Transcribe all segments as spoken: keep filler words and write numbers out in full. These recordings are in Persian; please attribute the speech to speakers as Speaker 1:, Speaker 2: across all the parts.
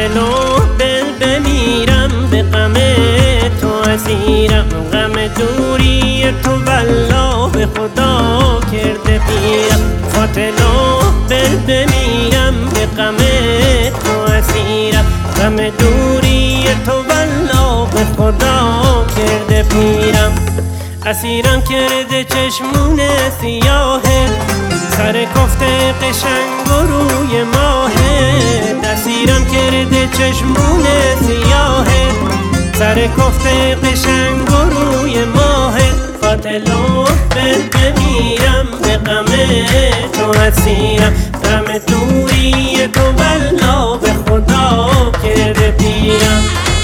Speaker 1: فاتل و دل بمیرم به غم تو اسیرم، غم دوری تو والله به خدا کرده پیرم. فاتل و دل بمیرم به غم تو اسیرم، غم دوری تو والله به خدا کرده پیرم. اسیرم کرده چشمون سیاهه، سر کفته قشنگ و روی ماهه. اسیرم کرده چشمون سیاهه، سر کفته قشنگ و روی ماهه. فاتل و دل بمیرم به غم تو اسیرم، غم دوری تو والله به خدا کرده پیرم.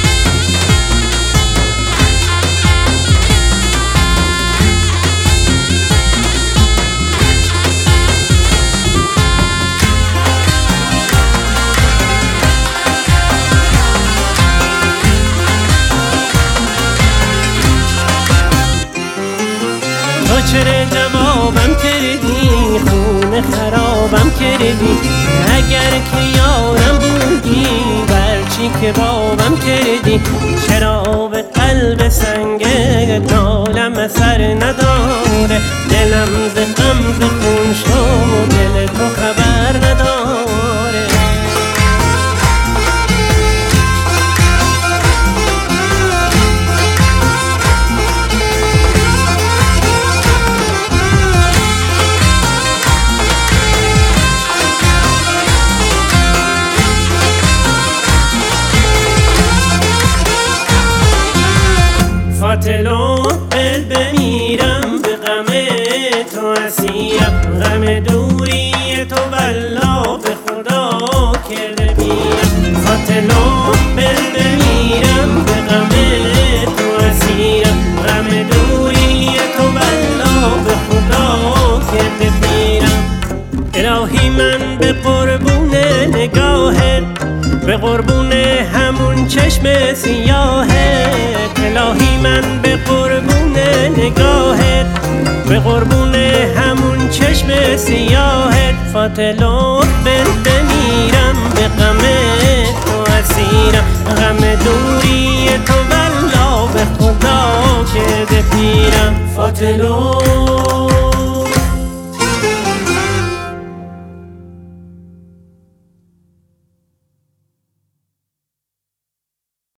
Speaker 1: چرا جوابم کردی، خون خرابم کردی. اگر که یارم بودی برچی که بابم کردی. چرا به قلب سنگ نالم اثر نداره، دلم ز غم ز خون شد دل تو خبر نداره. فاتل و دل بمیرم به غم تو اسیرم، غم دوری تو والله به خدا کرده پیرم. فاتل و دل بمیرم به غم تو اسیرم، غم دوری تو والله به خدا کرده پیرم. الهی من به قربون نگاهت، به قربون همون چشم سیاهت. الهی من به قربون نگاهت، به قربون همون چشم سیاهت. فاتل و دل بمیرم به غم تو اسیرم، غم دوری تو والله به خدا کرده پیرم. فاتل و